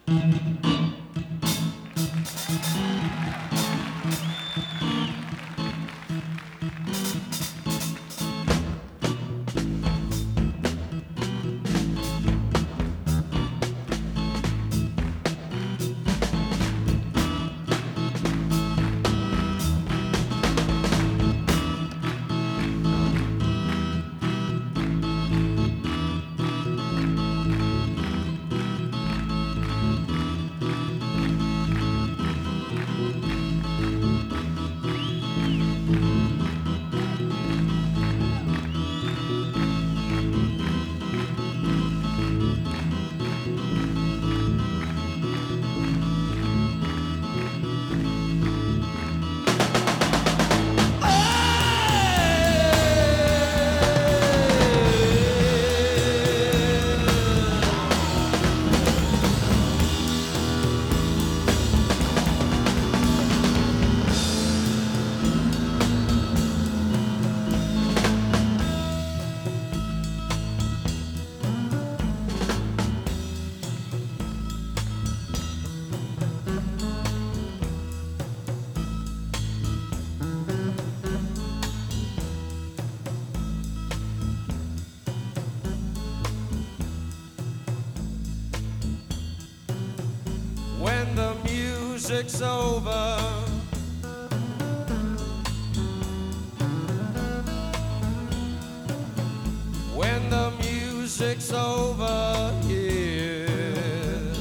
When the music's over, when the music's over here,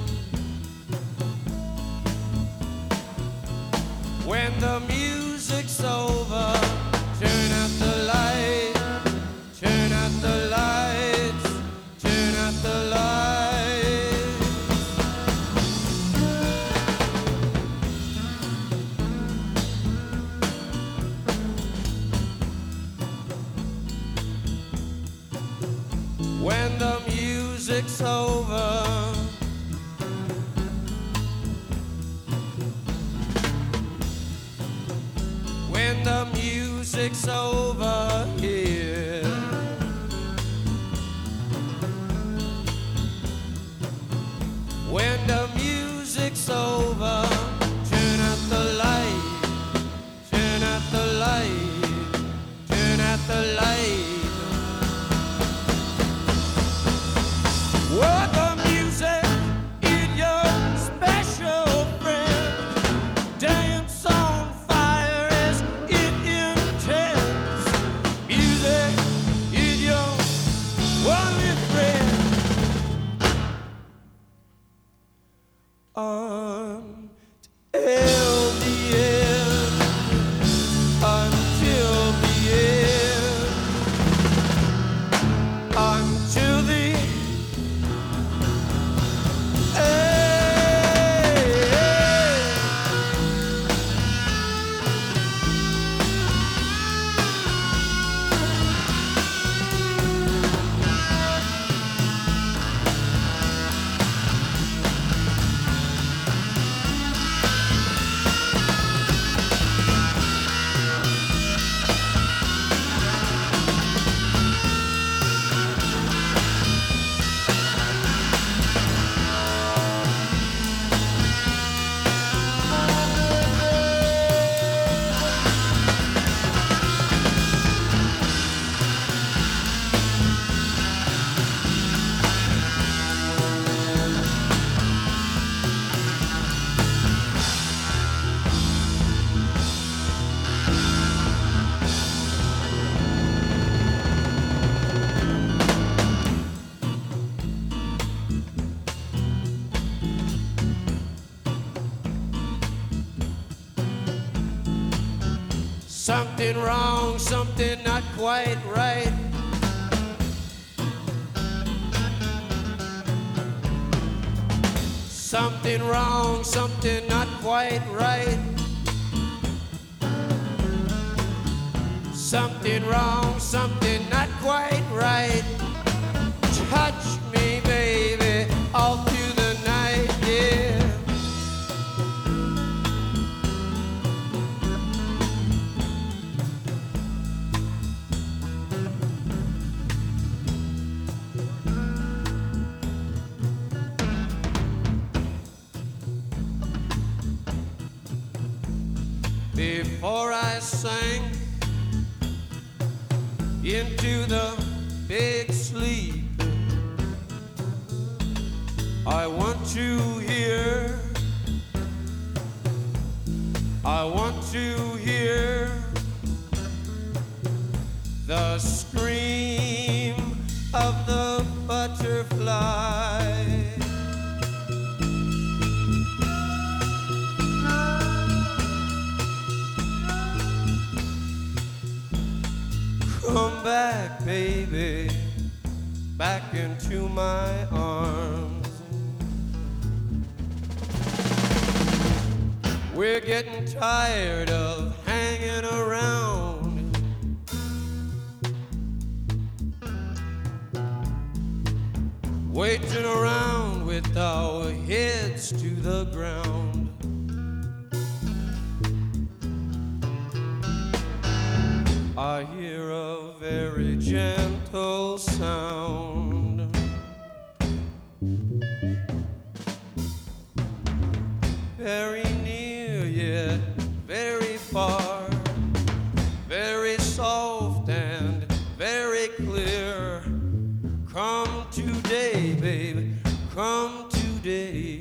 when the music's over, turn out the light, turn out the lights, turn out the lights. When the music's over, when the music's over here, when the music's over, turn out the light, turn out the light, turn out the light. What the music is your special friend. Dance on fire as it intends. Music is your only friend. Until the end, until the end, until the something wrong, something not quite right. Something wrong, something not quite right. Something wrong, something not quite right. Touch me, baby, all through the night, yeah. before I sank into the big sleep. I want to hear, I want to hear the scream of the butterfly. Come back, baby, back into my arms. We're getting tired of hanging around. Waiting around with our heads to the ground. I hear a very gentle sound. Very near yet very far, very soft and very clear. Come today, baby, come today.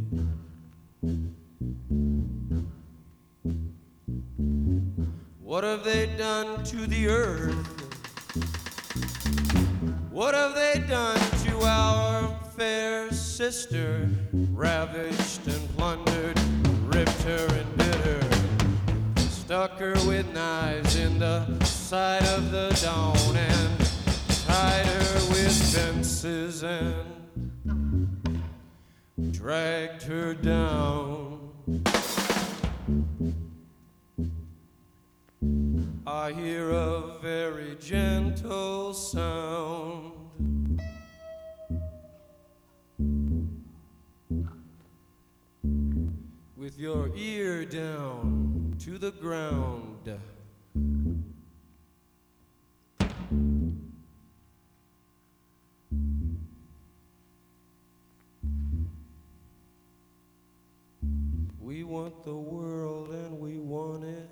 What have they done to the earth? What have they done to our fair sister? Ravished and plundered, ripped her and bit her, stuck her with knives in the side of the dawn, and tied her with fences and dragged her down. I hear a very gentle sound. With your ear down to the ground. We want the world and we want it.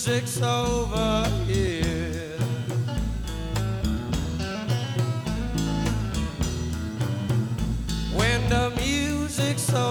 music's over here. When the music's over